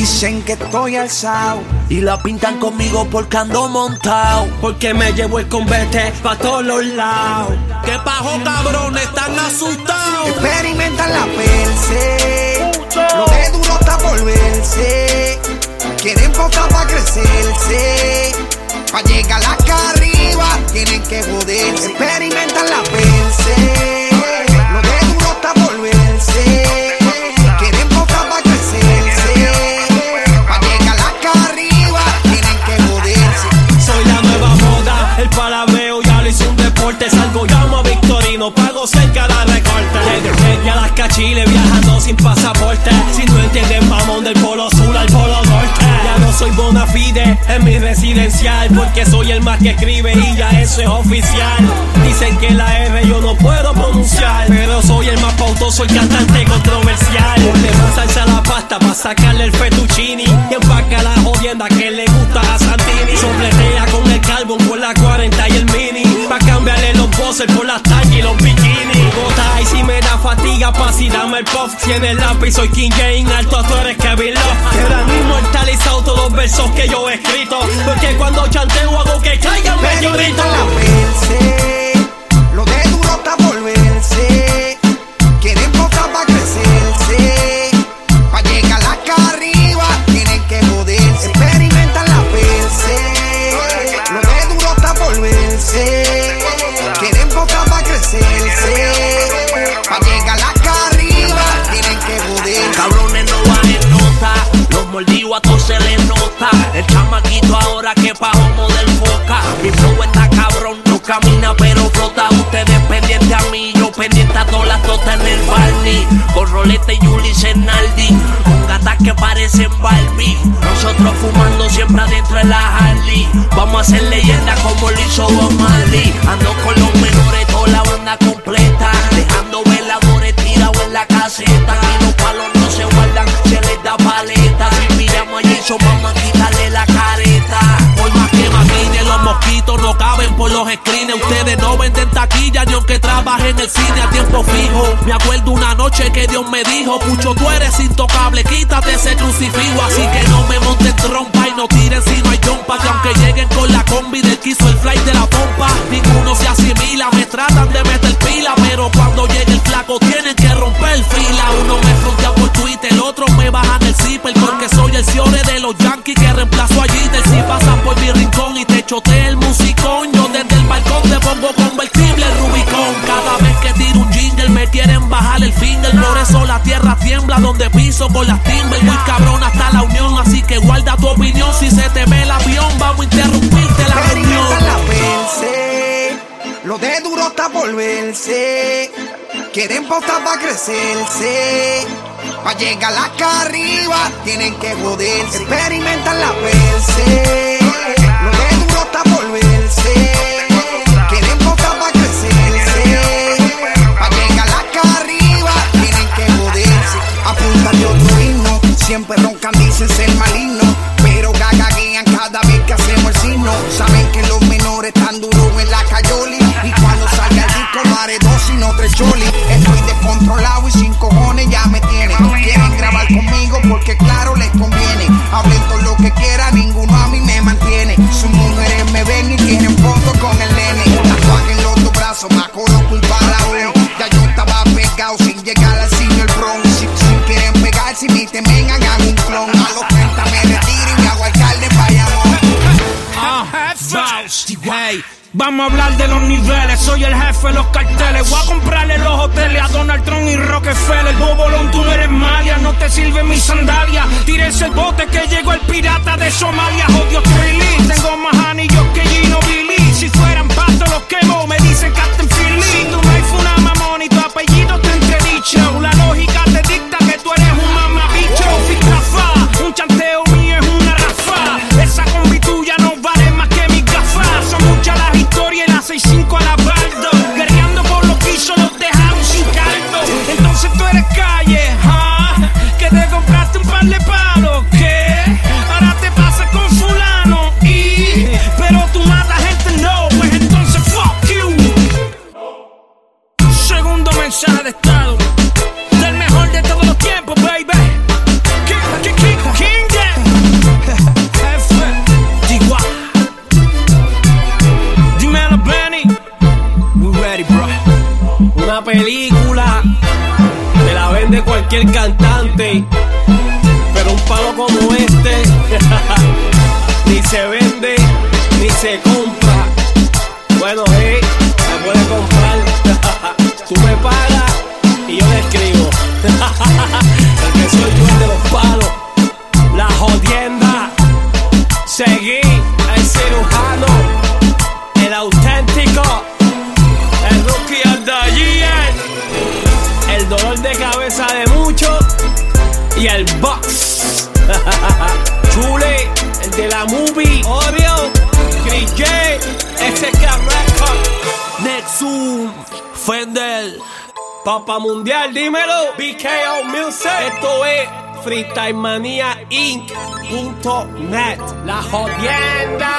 Dicen que estoy alzado y la pintan conmigo porque ando montado. Porque me llevo el convete pa' todos los lados. ¿Qué pajo, cabrón? Están asustados. Experimentan la perse, lo de duro está por verse. Quieren poca pa' crecerse, pa' llegar acá arriba tienen que joderse. Experimentan la perse, lo de duro está por verse. Quieren poca pa' crecerse, pa' llegar acá arriba tienen que joderse. Soy la nueva moda, el palabreo ya lo hice un deporte. Salgo, llamo a Victorino, pago cerca la recorte. Llegué a las cachiles viajando sin pasaporte. Si no entienden, mamón, del polo sur al polo norte. Ya no soy bona fide en mi residencial, porque soy el más que escribe y ya eso es oficial. Dicen que la R yo no puedo pronunciar, pero soy el más pautoso, el cantante controversial. Ponle más salsa a la pasta pa' sacarle el fettuccini y empaca la jodienda que le gusta a Santini. Sopletea con el carbón por la 40 y el mini, pa' cambiarle los bosses por las tangas y los bikinis. Gota y si me da fatiga pa' si dame el puff. Si en el lápiz soy King Jane, alto tú eres Kevin Love. Quedan inmortalizados todos los versos que yo he escrito, porque cuando chanteo hago que caigan meteoritos. La verse, lo de duro está por verse. Quieren poca pa' crecerse, pa' llegar acá arriba tienen que joderse. Experimentan la verse, lo de duro está por verse. Quieren poca pa' crecerse, pa' llegar acá arriba tienen que joderse. Cabrones no bajen nota, los mordidos a todos se les nota. El chamaquito ahora que pa' homo del foca. Mi flow está cabrón, no camina pero flota. Ustedes pendientes a mí, yo pendiente a todas las totas en el Barney. Con Roleta y Ulises Naldi, con gatas que parecen Barbie. Nosotros fumando siempre adentro de la Harley. Vamos a hacer leyenda como lo hizo Bob Marley. Ando con los menores, toda la banda completa, dejando veladores tirados en la caseta. Y los palos no se guardan, se les da paleta. Si miramos a Jason, vamos a quitarle la careta. Por más que maquine, los mosquitos no caben por los screens. Ustedes no venden taquilla ni aunque trabajen en el cine a tiempo fijo. Me acuerdo una noche que Dios me dijo: Pucho, tú eres intocable, quítate ese crucifijo. Así que no me monten trompa y no tiren si no hay jumpa. Que aunque lleguen con la combi del que hizo el flight de la pompa, ninguno se asimila. Me tratan de meter pila, pero cuando llegue el flaco tienen que romper fila. Uno me frontea por Twitter, el otro me bajan el zipper, porque soy el Ciore de los Yankees que reemplazo a Jeter. Si pasan por mi rincón y te chotea el musicón, yo desde el balcón te pongo convertible el Rubicón. Cada vez que tiro un jingle me quieren bajar el finger. Por eso la tierra tiembla donde piso con las timbres. Muy cabrón hasta la unión, así que guarda tu opinión. Si se te ve el avión, vamos a interrumpirte la reunión. La verse, lo de duro está por verse. Quieren poca pa' crecerse, pa' llegar acá arriba tienen que joderse. Experimentan la verse, lo de duro está por verse. Quieren poca pa' crecerse, pa' llegar acá arriba tienen que joderse. Apunta de otro himno, siempre roncan, dicen ser maligno, pero gagaguean cada vez que hacemos el signo. Saben que los menores están duros en la cayoli, y cuando salga el disco no haré dos sino tres cholis. Estoy descontrolado y sin cojones ya me tienen. Quieren grabar conmigo porque claro les conviene. Hablen todo lo que quieran, ninguno a mí me mantiene. Sus mujeres me ven y tienen fotos con el nene. Tatuaje en los dos brazos, bajo los culpa la uno. Ya yo estaba pegado sin llegar al señor Bron. Si quieren pegar, si me temen hagan un clon. A los 30 me retiro y me hago alcalde de Bayamón. Hey, vamos a hablar de los niveles. Soy el jefe de los carteles. Voy a comprarle los hoteles a Donald Trump y Rockefeller. Bobolón, tú no eres malia, no te sirve mi sandalia. Tírese el bote que llegó el pirata de Somalia. Odio Trilly, tengo más anillos que Gino Billy. Si fueran patos los quemo, me dicen Captain Philly. Si tú me fue una mamón y tu apellido te entredicho, la lógica te dicta que tú eres un mamabicho. Ficafa, un chanteo mío es una rafa. Esa combi tuya no vale más que mi gafas. Son muchas las historias y las 6-5 a la baldo. Guerreando por los pisos los dejaron sin caldo. Entonces tú eres calle, ¿ah? Que te compraste un par de palos, ¿qué? Ahora te pasas con fulano y película te la vende cualquier cantante, pero un palo como este ni se vende ni se compra. Bueno, se puede comprar. Tú me pagas y yo le escribo. Porque soy yo el de los palos, la jodienda. Seguí el cirujano, el auténtico, el rookie of the year, el dolor de cabeza de muchos y el box. Chule, el de la movie, Oreo, Chris J, SK Record, Nexum, Fender, Papa Mundial, dímelo, BKO Music. Esto es FreestyleManiaInc.net, la jodienda.